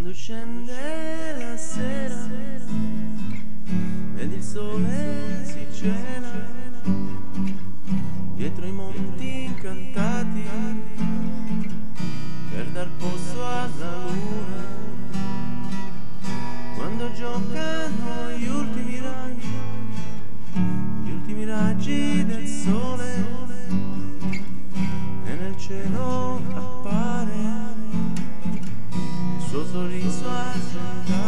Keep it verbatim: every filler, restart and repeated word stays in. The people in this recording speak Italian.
Quando scende la sera ed il sole si cela dietro i monti incantati per dar posto alla luna, quando giocano gli ultimi raggi, gli ultimi raggi del sole e nel cielo appare il suo sorriso argentato.